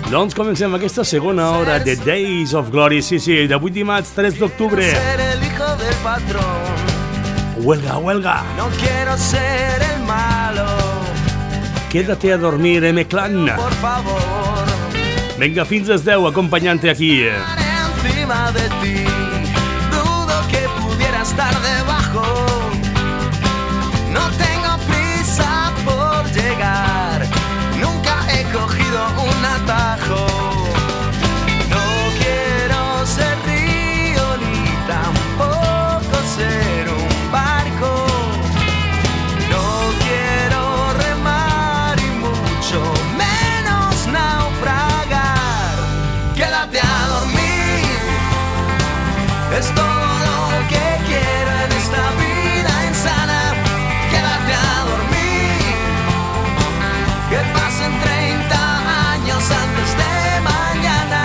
Doncs comencem aquesta segona hora de Days of Glory, sí, de 8 dimarts, 3 d'octubre. Huelga, huelga. No quiero ser el malo. Quédate a dormir, M-Clan. Por favor. Venga, fins les 10 acompanyant-te aquí. Encima de ti. Dudo que pudiera estar debajo. No tengo prisa por llegar. Nunca he cogido un atajo. No quiero ser río ni tampoco ser un barco. No quiero remar y mucho menos naufragar. Quédate a dormir. Es todo lo que quiero en esta vida insana. Quédate a dormir. Que pasen 30 años antes de mañana.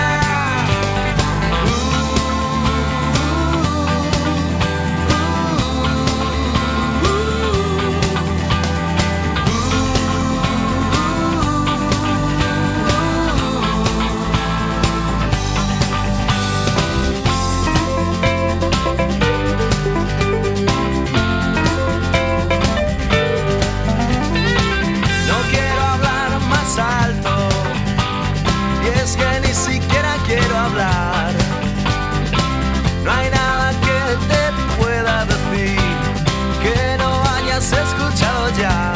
No quiero hablar más alto. Y es que ni siquiera quiero hablar. No hay nada que te pueda decir que no hayas escuchado ya.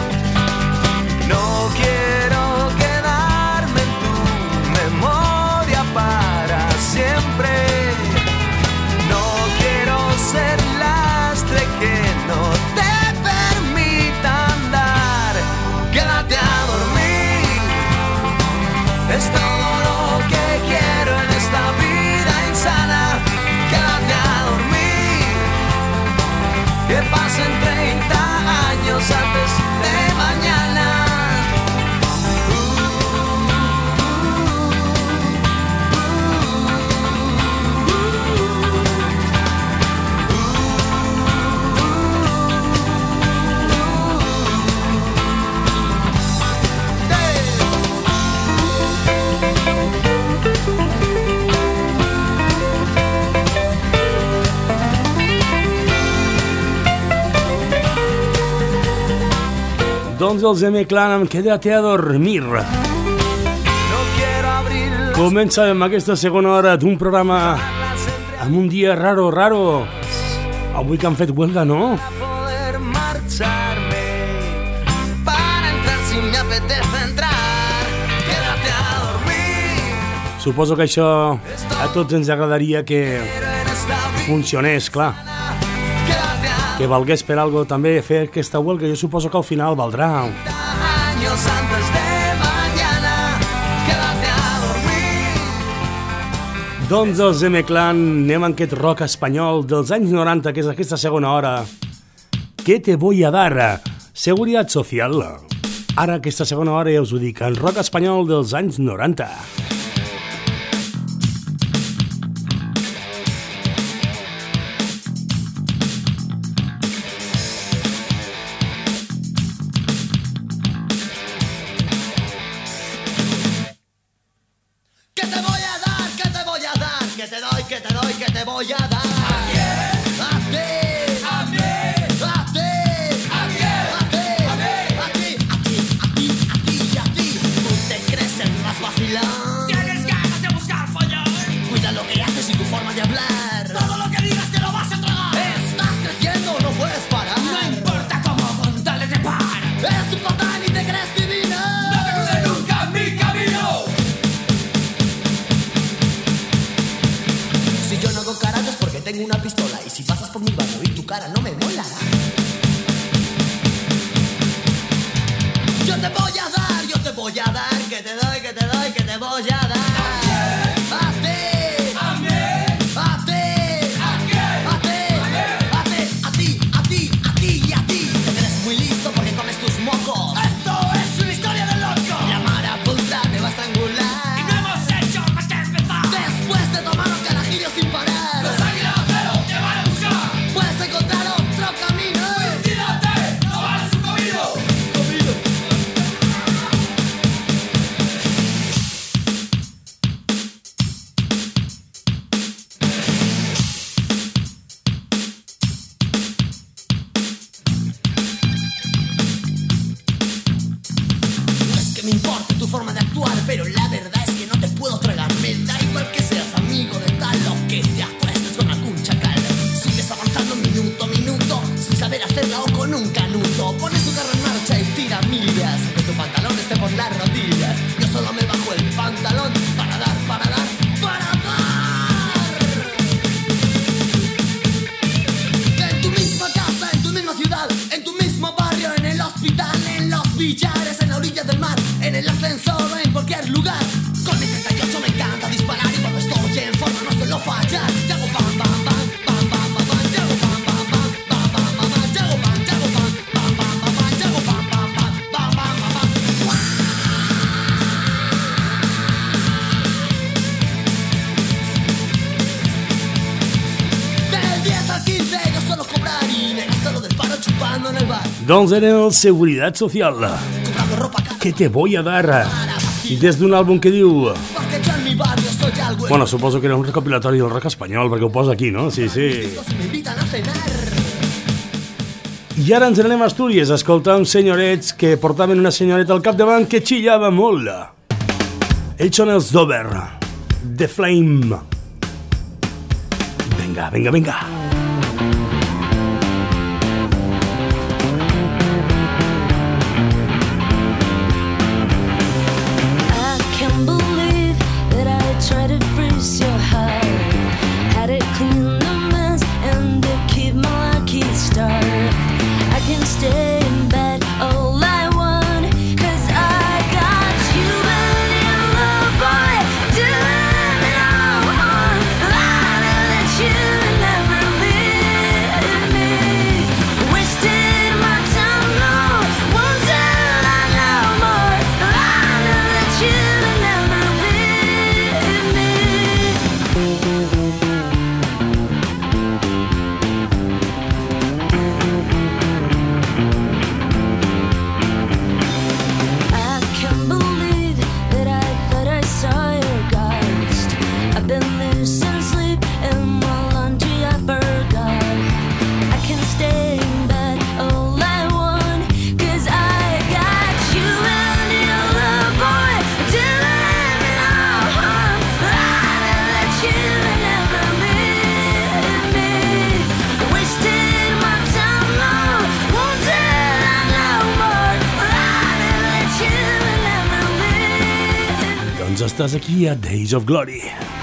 No quiero quedarme en tu memoria para siempre. No quiero ser lastre que no te permita andar. Quédate a dormir. Es todo lo que quiero en esta vida insana. Quédate a dormir. Que pasen 30 años antes de mañana. Doncs els M-Clan amb Quédate a dormir. No quiero abrir las Comencem aquesta segona hora d'un programa alas entre amb un dia raro. Avui que han fet huelga, no? poder marcharme. Para entrar si me apetece entrar. Quédate a dormir. Suposo que això a tots ens agradaria que Pero en esta vida funcionés, clar. quédate a Que valgués per algo també fer aquesta huelga. Jo suposo que al final valdrà. años antes de mañana. Quédate a dormir. Doncs els M-Clan anem amb aquest rock espanyol dels anys 90, que és aquesta segona hora. ¿Qué te voy a dar? Seguridad social. Ara aquesta segona hora ja us ho dic, el rock espanyol dels anys 90. ¿Qué te voy a dar? ¿Qué te voy a dar? ¿Qué te doy? ¿Qué te doy? ¿Qué te voy a dar? ¿A quién? A ti. ¿A mí? ¿A ti? ¿A quién? ¿A ti? ¿A mí? ¿A ti? ¿A ti? ¿A ti? ¿A ti? ¿Y a ti? ¿Tú te crees el más vacilón? ¿Tienes ganas de buscar follón? Cuida lo que haces y tu forma de hablar. Todo lo que digas que lo vas a tragar. Estás creciendo, no puedes parar. No importa cómo, con tal de trepar. Es un patán y te crees divino. No te cruces nunca en mi camino. Si yo no hago karate es porque tengo una pistola. Y si pasas por mi barrio y tu cara no me mola. Yo te voy a dar, que te doy, que te doy, que te voy a dar. A ti, a mí, a ti, a quién, a ti, a ti, a ti, a ti, a ti y a ti. Te crees muy listo porque comes tus mocos. Esto es una historia de loco. La marabunta te va a estrangular. Y no hemos hecho más que empezar. Después de tomar un carajillo sin parar. Los aguilaceros te van a buscar. Puedes encontrar otro camino. Suicídate, no vales un comido. me importe tu forma de actuar, pero la verdad es que no te puedo tragar. Me da igual que seas amigo de tal o que te acuestes con algún chacal. Sigues avanzando minuto a minuto sin saber hacerla o con un canuto. Pones tu carro en marcha y tira millas, que tu pantalón esté por las rodillas. Yo solo me bajo el pantalón para dar, para dar, para dar. En tu misma casa, en tu misma ciudad, en tu mismo barrio, en el hospital, en los billares, en la orilla del mar, en el ascensor o en cualquier lugar. Con mi 38 me encanta disparar y cuando estoy en forma no suelo fallar. Y hago bam, bam, bam, bam, bam, bam, bam. Y hago bam, bam, bam, bam, bam, bam, bam. Y hago bam, bam, bam, bam, bam, bam. Y hago bam, bam, bam, bam, bam, bam, bam. Del 10 al 15 yo suelo cobrar y me gasto lo del paro chupando en el bar. Doncs era el Seguridad Social. Comprando ropa cara. ¿Qué te voy a dar? Des d'un àlbum que diu... Porque yo en mi barrio soy algo. Bueno, suposo que era un recopilatori del rock espanyol, perquè ho posa aquí, no? Sí, sí. Me invitan a cenar. I ara ens anem a Astúries a escoltar uns senyorets que portaven una senyoreta al capdavant que xillava molt. Ells són els Dover, The Flame. Vinga, vinga, vinga. I can't believe that I tried to freeze your heart. Had it clean the mess and to keep my lucky start. I can stay in bed all I want, 'cause I got you and your love, boy. Doing it all on. I let you never leave me. Wasting my time, no. Won't I know more? I let you never leave me. I can't believe that I thought I saw your ghost. I've been losing sleep and my laundry I forgot. I can stay in bed all I want, 'cause I got you and your love, boy. Doing it all on. I let you never leave me. Wasting my time, no. Won't I know more? I let you never leave. Doncs estàs aquí a Days of Glory.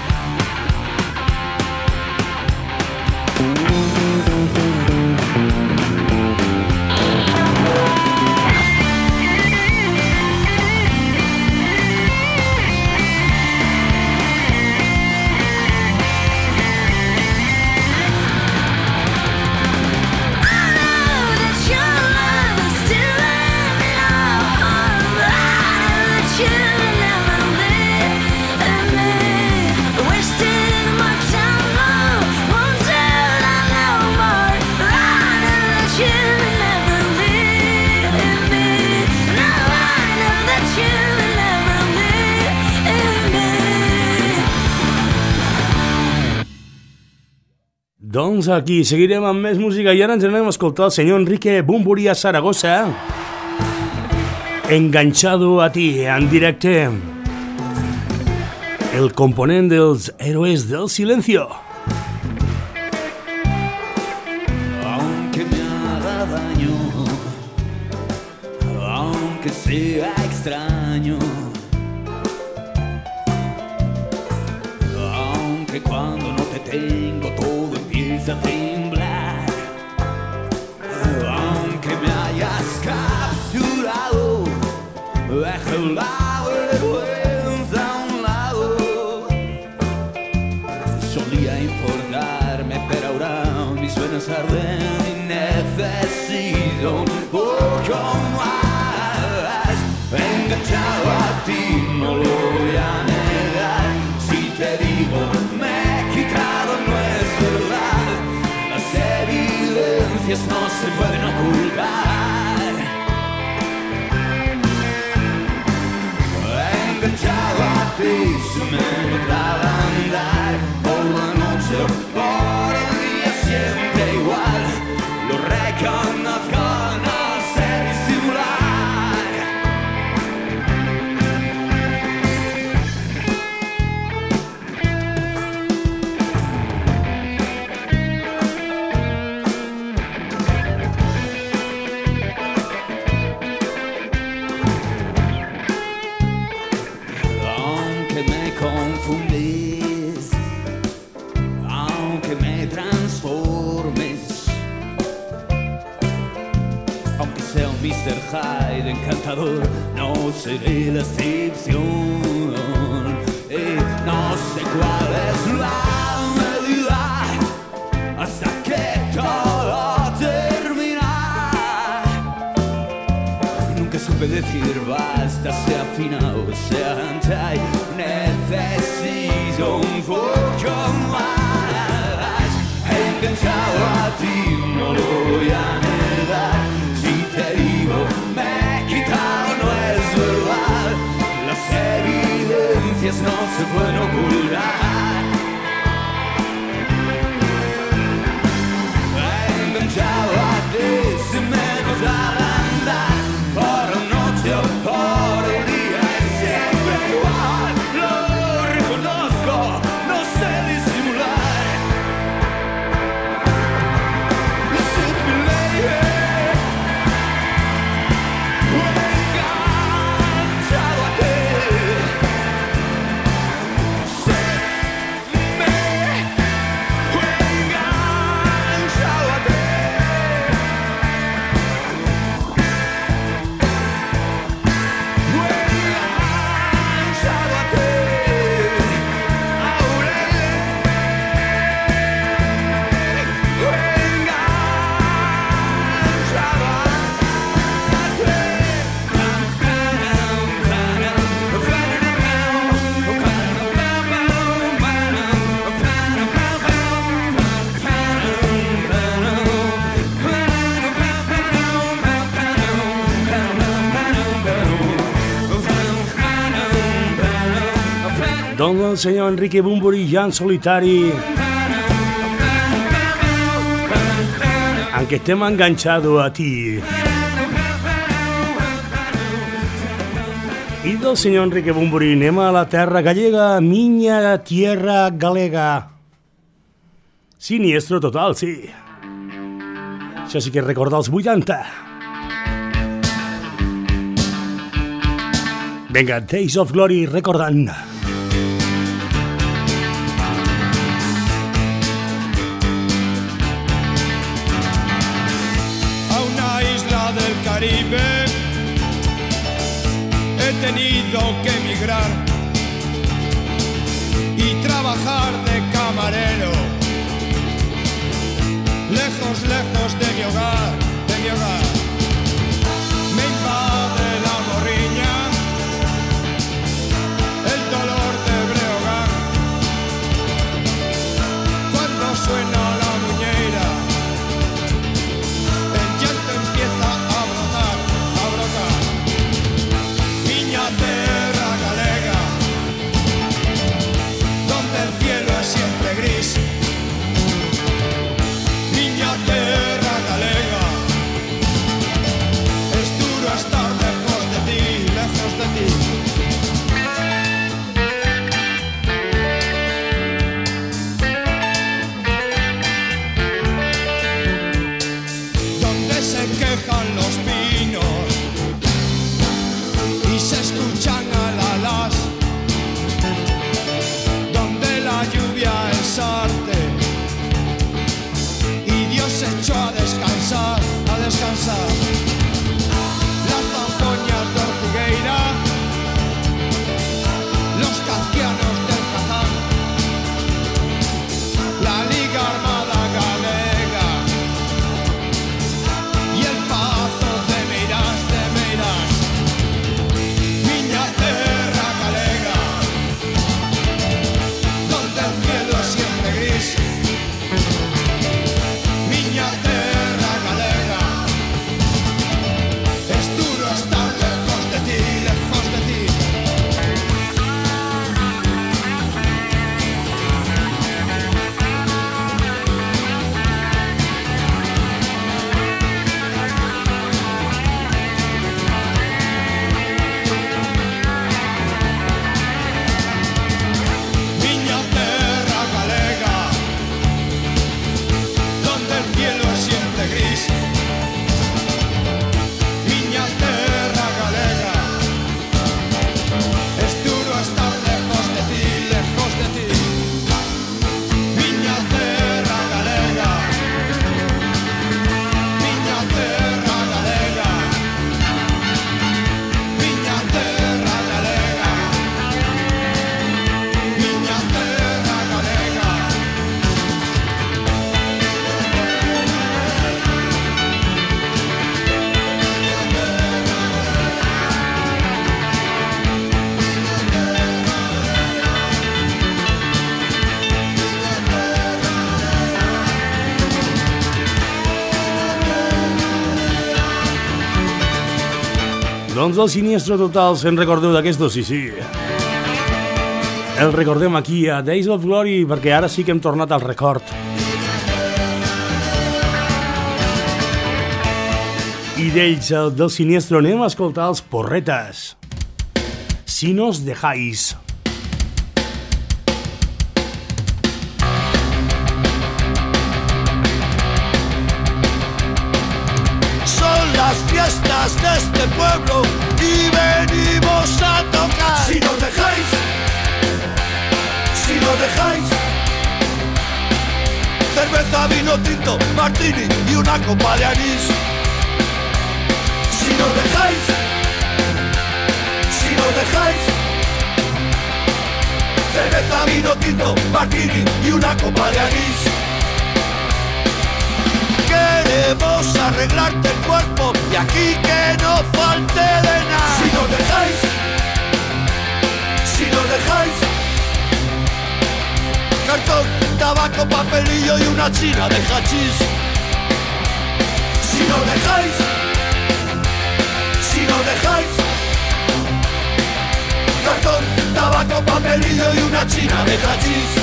Doncs aquí seguirem amb més música i ara ens anem a escoltar el senyor Enrique Bunbury a Saragossa. Enganchado a ti, en directe. El component dels Héroes del Silencio. Aunque me haga daño, aunque sea extraño, aunque cuando no te tengo todo empieza a temblar, aunque me hayas capturado, deja la vergüenza a un lado. Solía informarme, pero ahora mis venas arden y necesito un poco más. Enganchado a ti, no lo voy a negar. Si te digo, me he quitado, no es verdad. Las evidencias no se pueden ocultar. Enganchado a ti, se me notaba andar por la noche o por el día, siempre igual. Lo reconozco, no sé disimular. confundes, aunque me transformes, aunque sea un Mr. Hyde encantador, no seré la excepción. No sé cuál es la medida hasta que todo termina. Nunca supe decir basta, sea final o sea anti. Necesito un poco más. He intentado a ti, no lo voy a negar. Si te digo me he quitado, no es verdad. Las evidencias no se pueden ocultar. He intentado a ti sin menos al andar. Por la noche o por el día es siempre igual. Lo reconozco, no sé disimular. Listen to me, lady. Enganchado a ti. Don el senyor Enrique Bunbury ja en solitari, en què estem enganxado a ti. I del senyor Enrique Bunbury anem a la terra gallega, minya tierra galega. Siniestro total, sí. Això sí que recorda els 80. Vinga, Days of Glory recordant. Caribe, he tenido que emigrar y trabajar de camarero, lejos, lejos de mi hogar, de mi hogar. Me invade la morriña, el dolor de Breogán, cuando suena la muñeira, el llanto empieza a brotar, a brotar. Miña terra galega, donde el cielo es siempre gris. Miña terra galega, Doncs el Siniestro Total, se'n recordeu d'aquestos? Sí, sí. El recordem aquí a Days of Glory, perquè ara sí que hem tornat al record. I d'ells, del Siniestro, anem a escoltar els Porretas. Si nos dejáis. Son las fiestas de este pueblo y venimos a tocar. Si nos dejáis, si nos dejáis, cerveza, vino tinto, martini y una copa de anís. Si nos dejáis, si nos dejáis, cerveza, vino tinto, martini y una copa de anís. Queremos arreglarte el cuerpo y aquí que no falte de nada. Si nos dejáis, si nos dejáis, cartón, tabaco, papelillo y una china de hachís. Si nos dejáis, si nos dejáis, cartón, tabaco, papelillo y una china de hachís.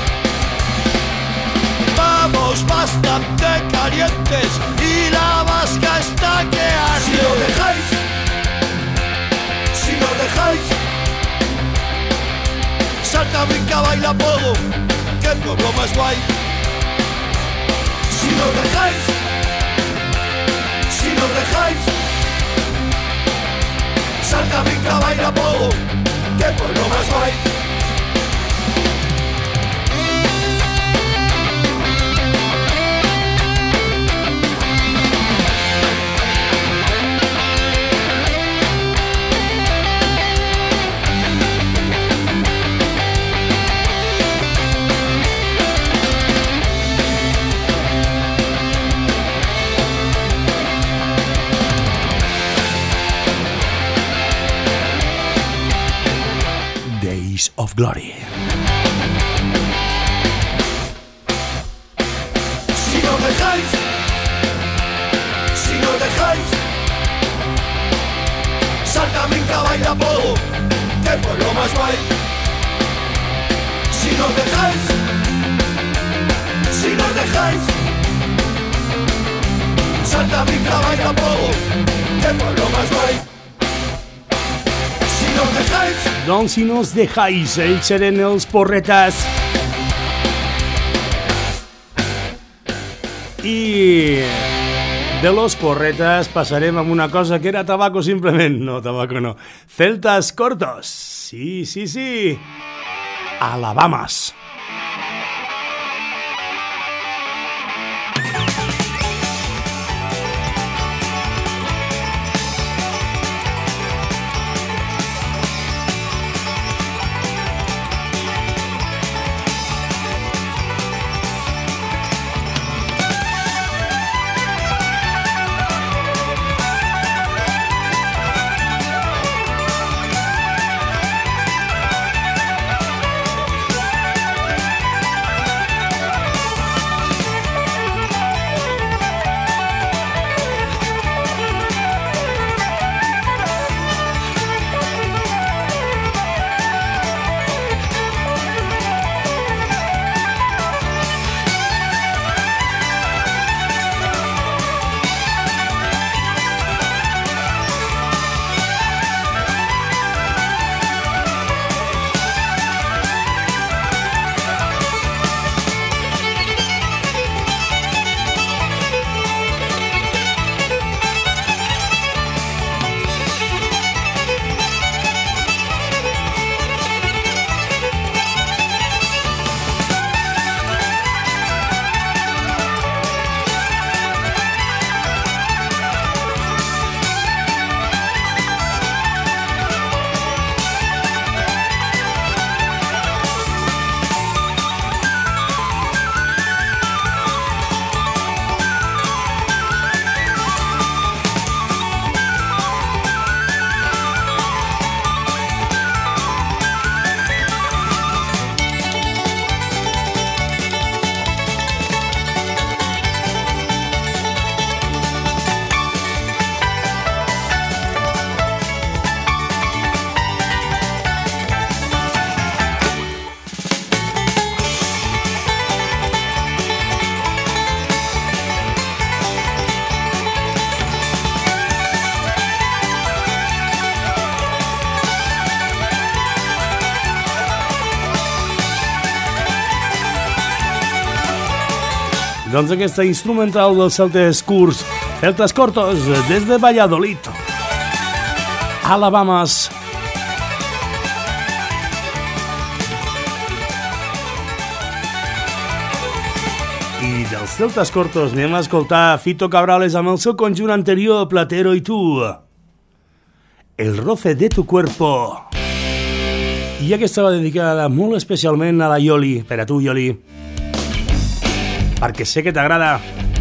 Vamos bastante calientes y la vasca está que arde. Si nos dejáis, si nos dejáis, salta, brinca, baila, pogo, que pueblo más guay. Si nos dejáis, si nos dejáis, salta, brinca, baila, pogo, que pueblo más guay. Of Glory. Si nos dejáis, si nos dejáis, salta, brinca, baila, pogo, que pueblo más guay. Si nos dejáis, si nos dejáis, salta, brinca, baila, pogo, que pueblo más guay. Si nos dejáis, doncs si nos dejáis, ells serem els Porretas. I de los Porretas passarem amb una cosa que era tabaco simplement. No, tabaco no. Celtas Cortos. Sí, sí, sí. Alabamas. Doncs aquesta instrumental dels Celtes Curts, Celtas Cortos, des de Valladolid, Alabamas. I dels Celtas Cortos anem a escoltar Fito Cabrales amb el seu conjunt anterior, Platero y tú, El roce de tu cuerpo. I aquesta va dedicada molt especialment a la Yoli, per a tu, Yoli, perquè sé que t'agrada.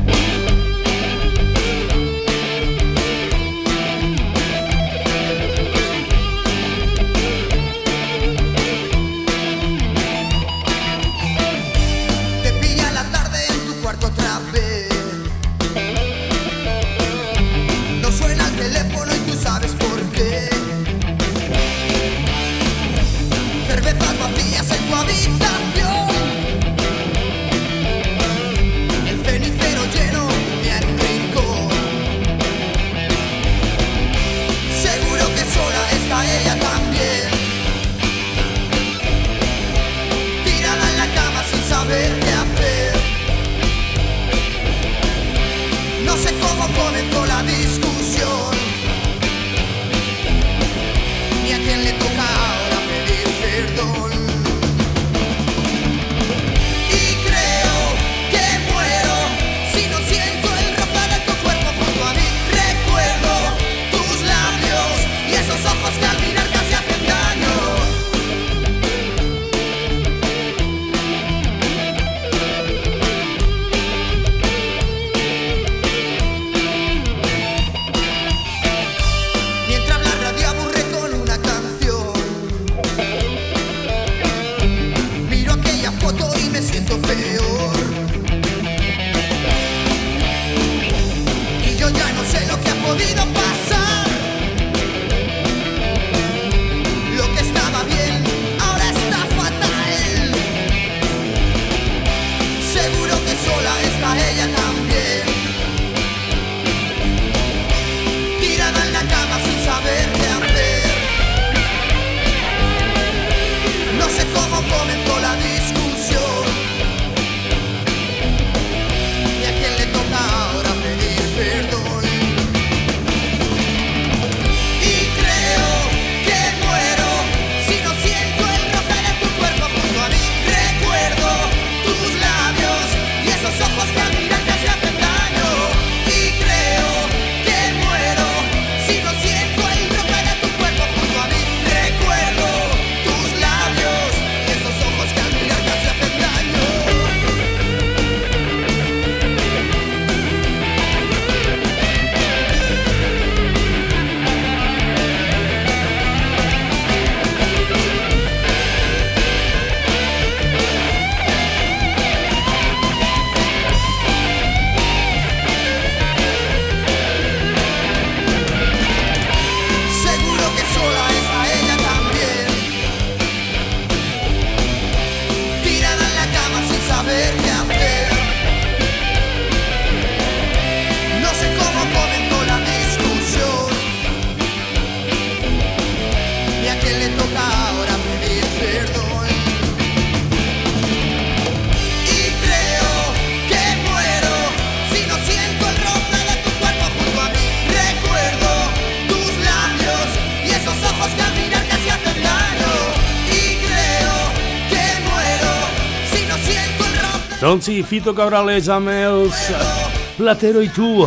Doncs sí, Fito Cabrales amb els Platero y tú,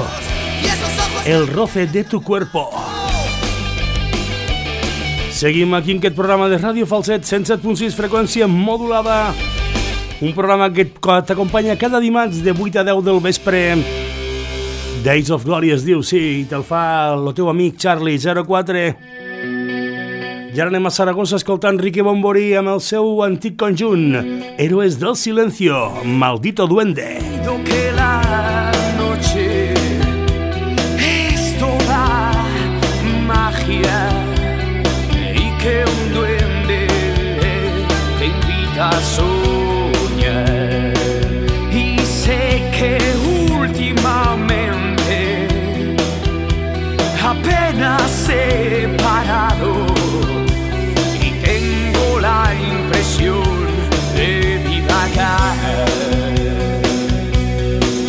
El roce de tu cuerpo. Seguim aquí en aquest programa de Ràdio Falset 107.6 freqüència modulada, un programa que t'acompanya cada dimarts de 8 a 10 del vespre. Days of Glory es diu, sí, i te'l fa el teu amic Charlie 04. I ara anem a Saragossa escoltant Ricky Bombori amb el seu antic conjunt, Héroes del Silencio, Maldito Duende. Que la noche es toda magia y que un duende te invita a soñar, y sé que últimamente apenas he parado y tengo la impresión de divagar.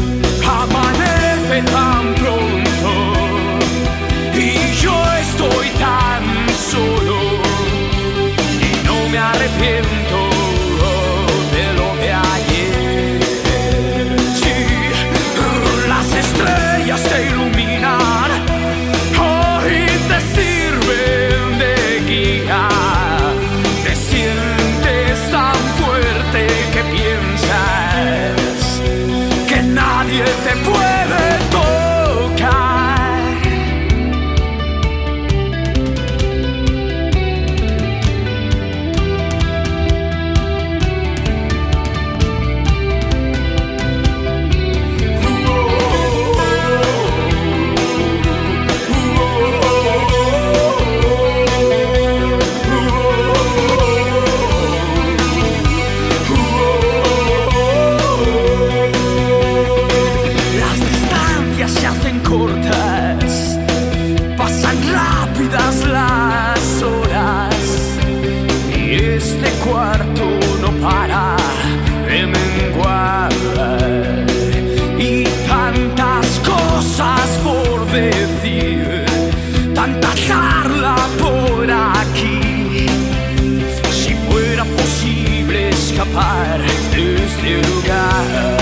pasa por aquí. Si fuera posible escapar de este lugar.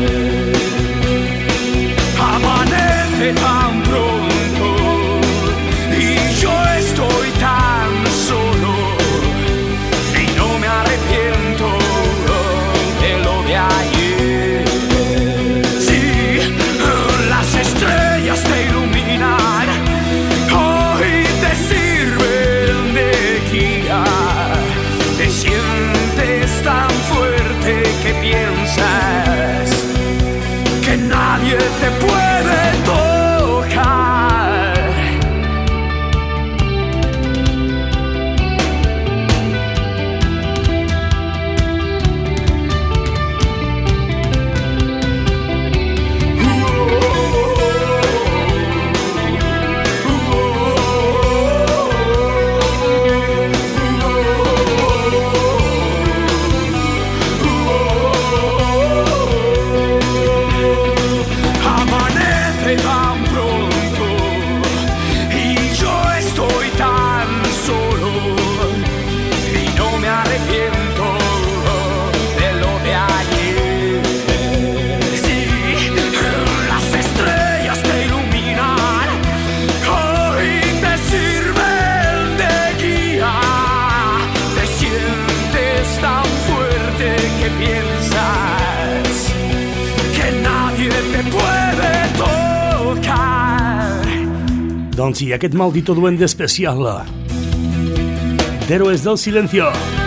Amanece tan pronto y yo estoy tan solo y no me arrepiento de lo de ayer. Sí, las estrellas te iluminan, hoy te sirven de guía. Te sientes tan fuerte que piensas que nadie te puede tocar. Doncs sí, aquest maldito duende especial d'Héroes del Silencio,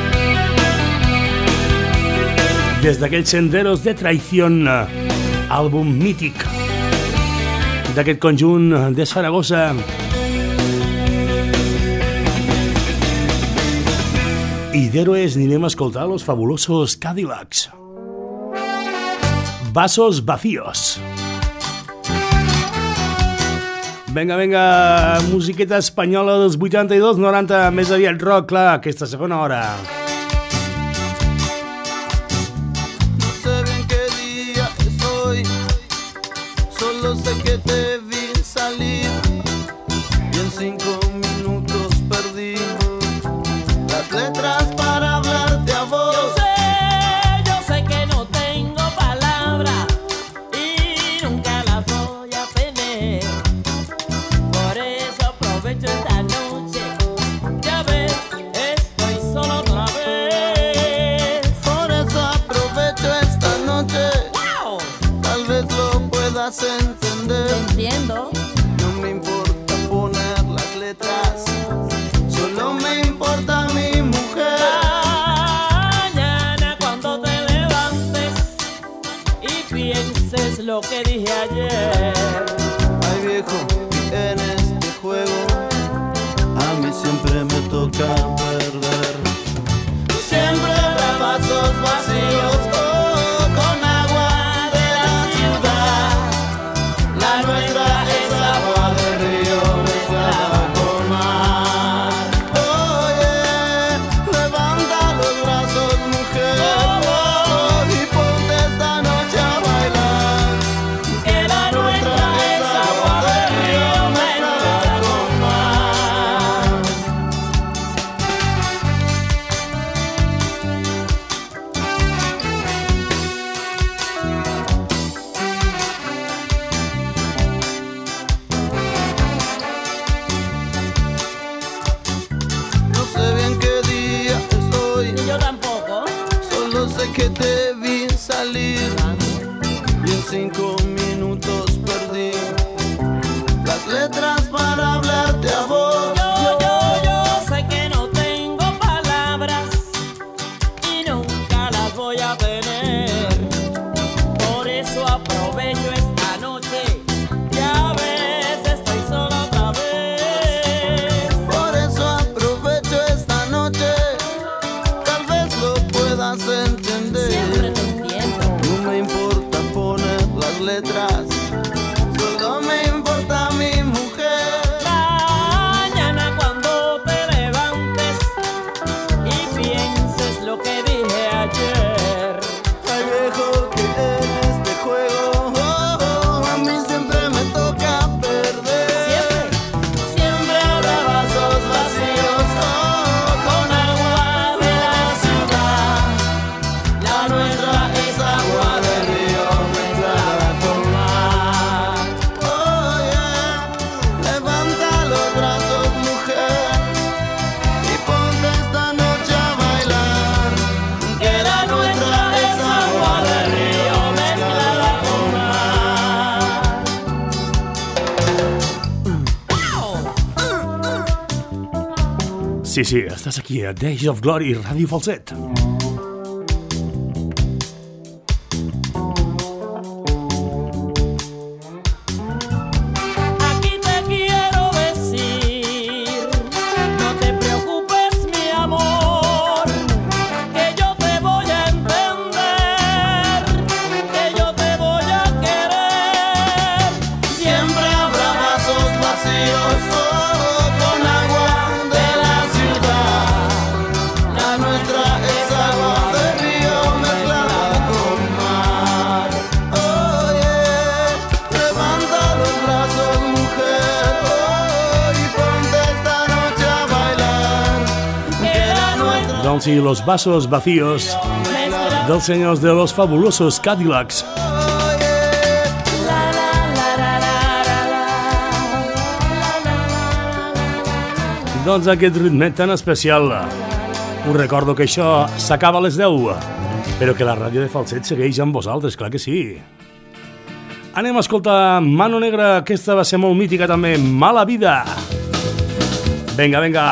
des d'aquells Senderos de Traición, àlbum mític d'aquest conjunt de Saragossa. I d'Héroes anirem a escoltar los fabulosos Cadillacs. Vasos vacíos. Vinga, vinga, musiqueta espanyola dels 82-90, més aviat rock, clar, aquesta segona hora. No sé bien qué día es hoy, solo sé que te vi salir y en 5 minutos perdí las letras para hablarte a vos. Yo sé que no tengo palabras y nunca las voy a tener. Por eso aprovecho esta noche, ya ves, estoy solo otra vez. Por eso aprovecho esta noche, ¡Wow! tal vez lo puedas entender. Entiendo. No me importa poner las letras, solo me importa mi mujer. Mañana cuando te levantes y pienses lo que dije ayer. Ay viejo, en este juego a mí siempre me toca perder. Siempre habrá vasos vacíos con agua de la ciudad. La nuestra es agua de río mezclada con mar. Oye, levanta los brazos, mujer, y ponte esta noche a bailar. Que la nuestra es agua de río mezclada con mar. Sí, estàs aquí a Days of Glory, Ràdio Falset. Y los vasos vacíos dels senyors de los fabulosos Cadillacs. Doncs aquest ritme tan especial. Us recordo que això s'acaba a les 10, però que la ràdio de Falset segueix amb vosaltres, clar que sí. Anem a escoltar Mano Negra, aquesta va ser molt mítica també, Mala Vida. Venga, venga.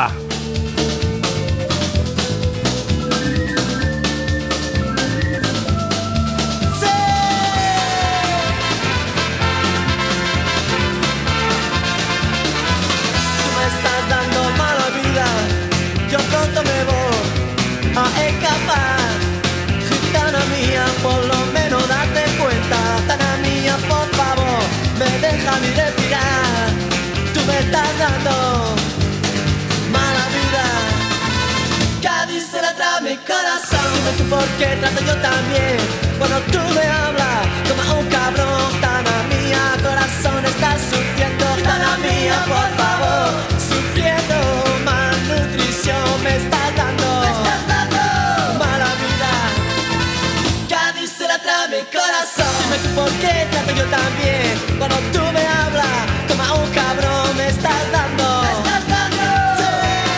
Mi respirar, tú me estás dando mala vida. Cádiz se la trae mi corazón. Dime tú por qué trato yo también. Cuando tú me hablas como a un cabrón. Tana mía, corazón, estás sufriendo. Tana mía, por favor, sufriendo malnutrición. Me estás dando mala vida. Cádiz se la trae mi corazón. Dime tú por qué trato yo también. Cuando tú me hablas como a un cabrón, me estás dando. Sí.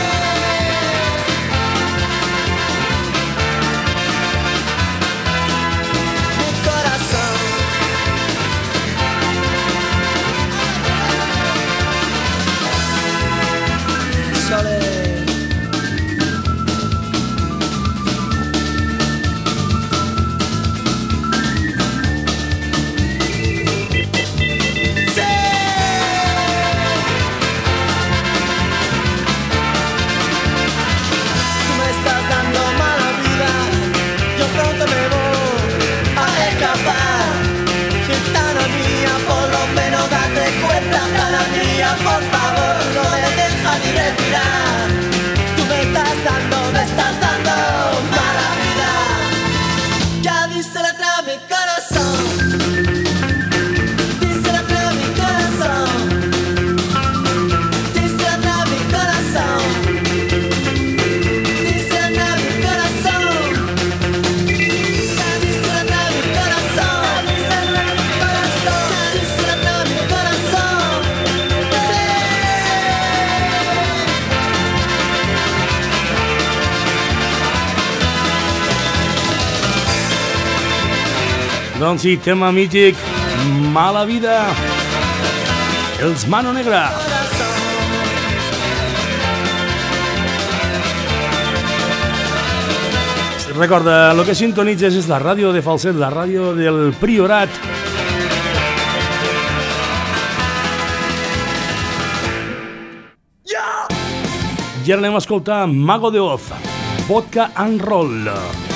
Mi corazón. Sole. Por favor, no me dejas ni respirar. Tú me estás dando mala vida. Ya dice la trae mi corazón. Dice la trae mi corazón. Dice la trae mi corazón. Dice la trae mi corazón. Dice la trae mi corazón. Dice la trae mi corazón. Dice la trae mi corazón. Doncs sí, tema mític, Mala Vida, els Mano Negra. Recorda, el que sintonitzes és la ràdio de Falset, la ràdio del Priorat. I ara anem a escoltar Mago de Oz, Vodka and Roll.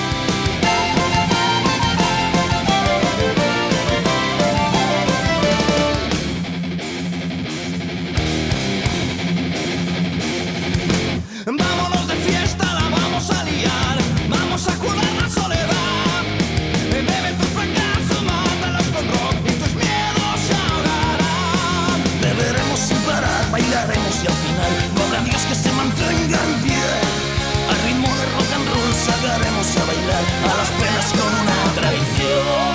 Vámonos de fiesta, la vamos a liar. Vamos a curar la soledad. Bebe tu fracaso, mátalos con rock y tus miedos se ahogarán. Beberemos sin parar, bailaremos y al final no habrá Dios que se mantenga en pie. Al ritmo de rock and roll sacaremos a bailar a las penas con una tradición.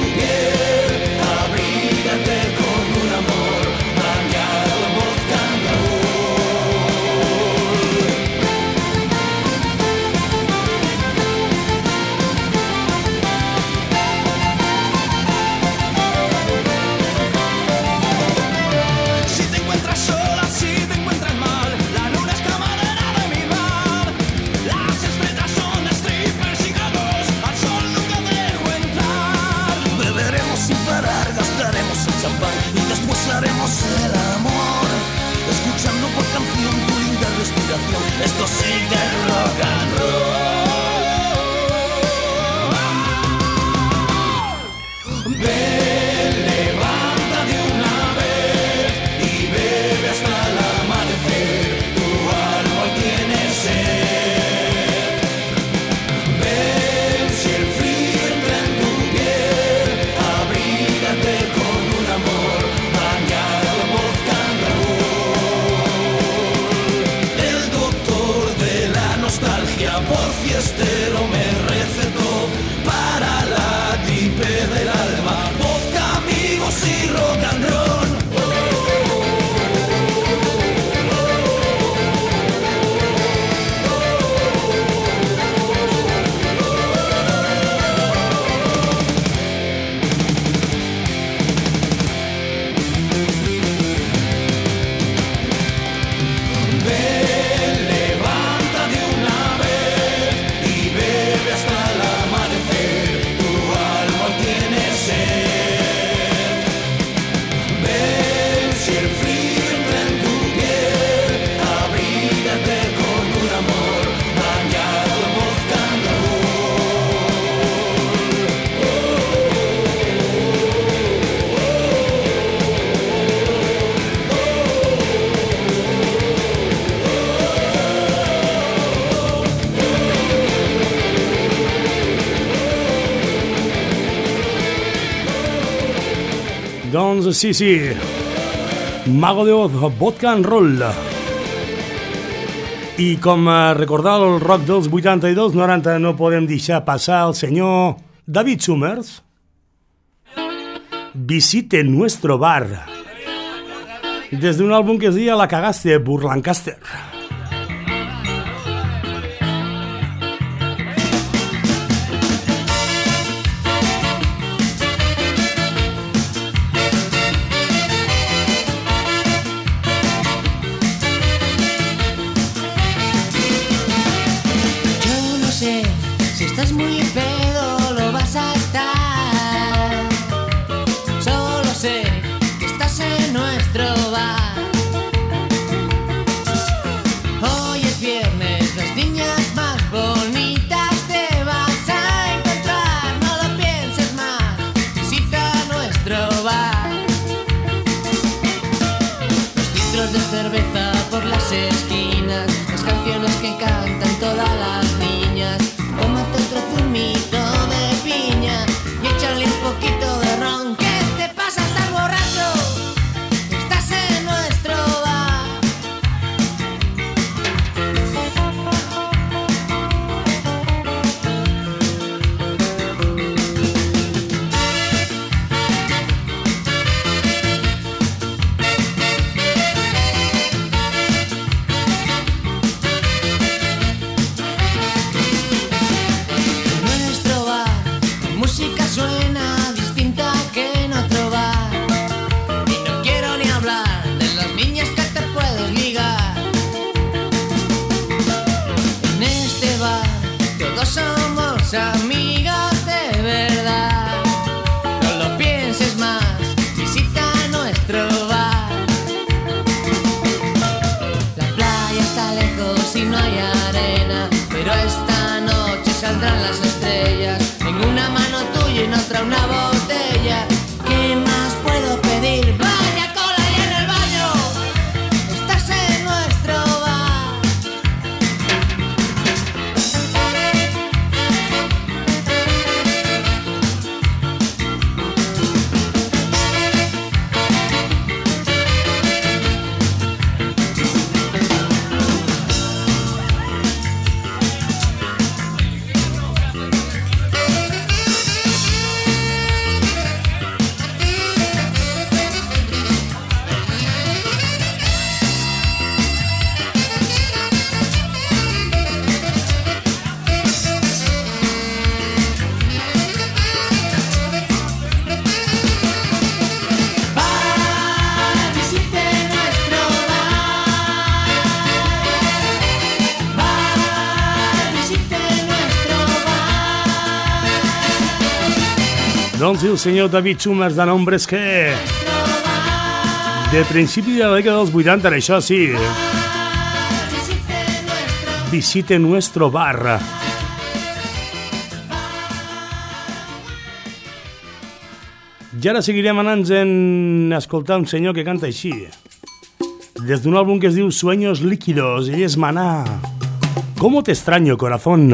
Vodka and Doncs sí, Mago de Oz, Vodka and Roll. I com recordar el rock dels 80 i dels 90 no podem deixar passar el senyor David Summers. Visite nuestro bar. Des d'un àlbum que es deia La cagaste, Burlancaster. Estás muy pedo, lo vas a estar. Solo sé que estás en nuestro bar. Hoy es viernes, las niñas más bonitas te vas a encontrar. No lo pienses más, visita nuestro bar. Los litros de cerveza por las esquinas, las canciones que cantan todas las niñas. Tómate otro zumito de piña y échale un poquito de ron. ¿Qué te pasa? ¿Estás borracho? Estás en nuestro bar. Música suena distinta que en otro bar. Y no quiero ni hablar de las niñas que te puedes ligar. En este bar todos somos amigos de verdad. No lo pienses más, visita nuestro bar. La playa está lejos y no hay arena, pero esta noche saldrán las estrellas. En una mano tuya y en otra una botella. ¿Qué más puedo pedir? Vaya cola y en el baño. Estás en nuestro bar. Doncs el senyor David Summers de Nombres que de principi de la dècada dels 80, això sí, visite nuestro bar. I ara seguirem anant en escoltar un senyor que canta així, des d'un àlbum que es diu Sueños Líquidos. Ell és Maná. ¿Cómo te extraño, corazón?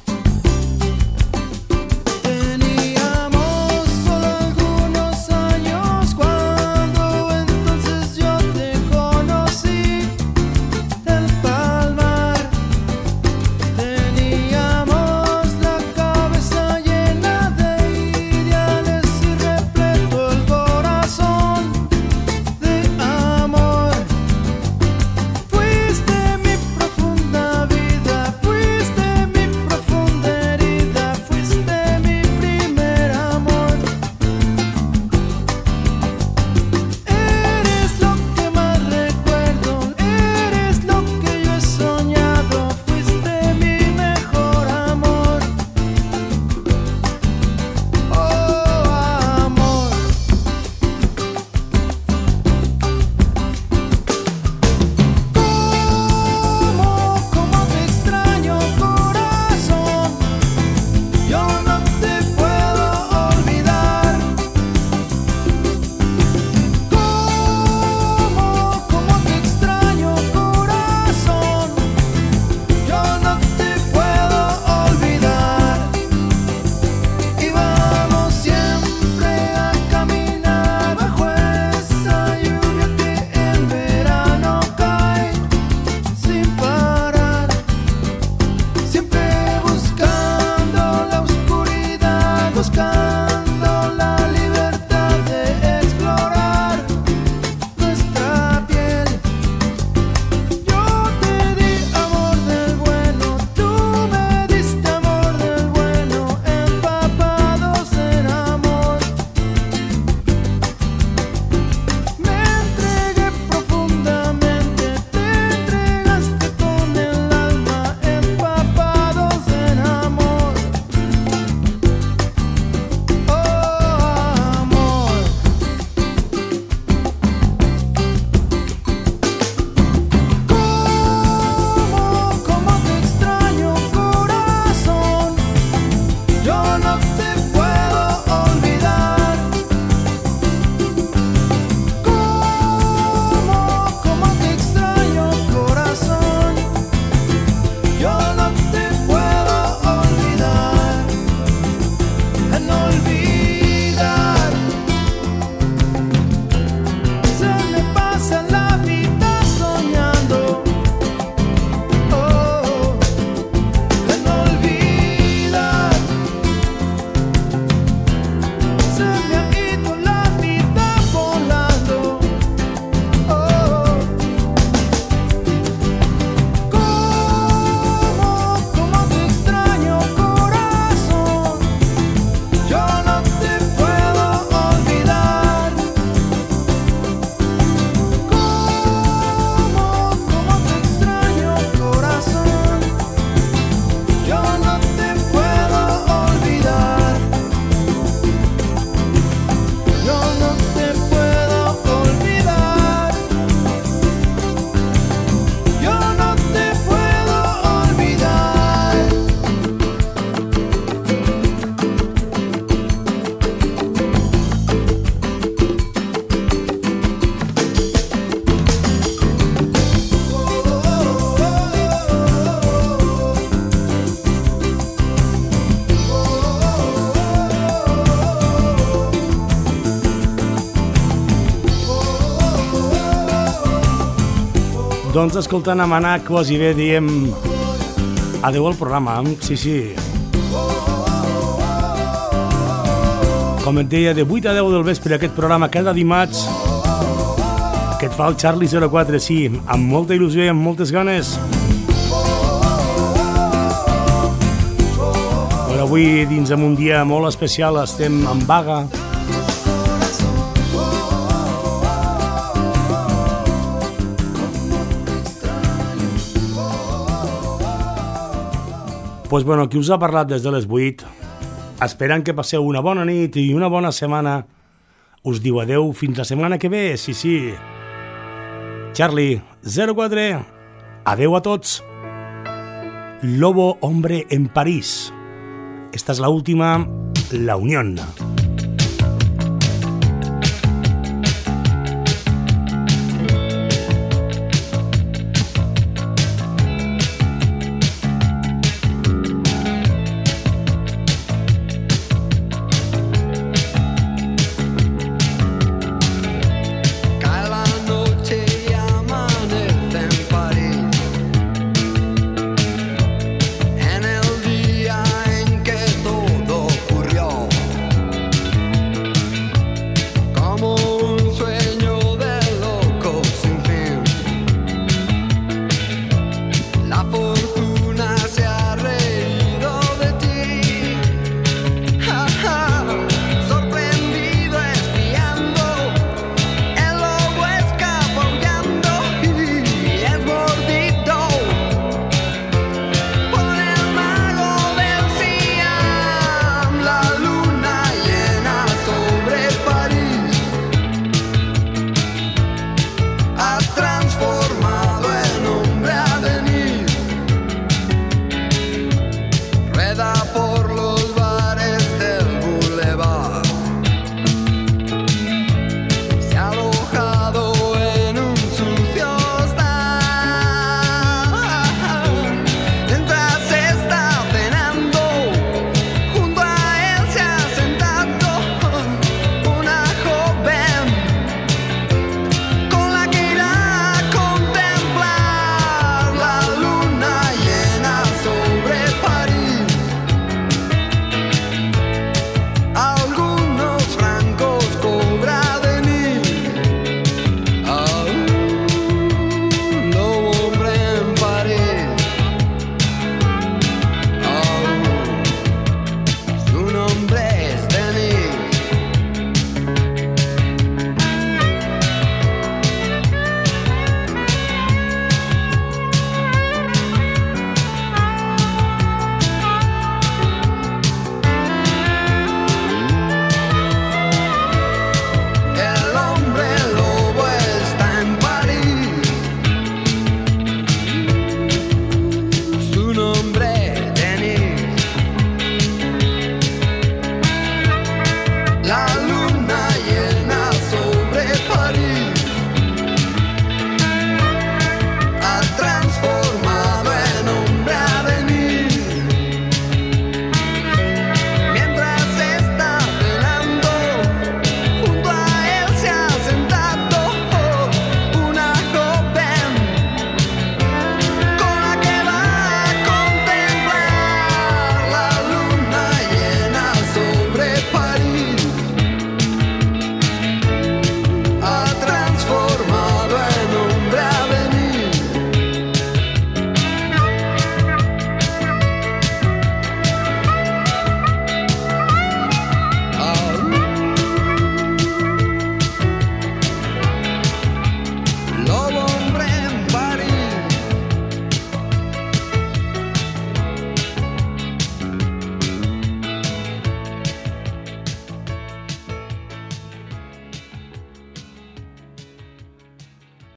Teníamos solo algunos años. Doncs escoltant a Manac quasi bé diem adeu al programa, sí. Com et deia, de 8 a 10 del vespre aquest programa cada dimarts que et fa el Charlie 04, sí, amb molta il·lusió i amb moltes ganes. Però avui, dins d'un dia molt especial, estem en vaga. Pues bueno, qui us ha parlat des de les 8, esperant que passeu una bona nit i una bona setmana, us diu adeu fins la setmana que ve, sí. Charlie 04, adeu a tots. Lobo Hombre en París. Esta es la última, La Unión.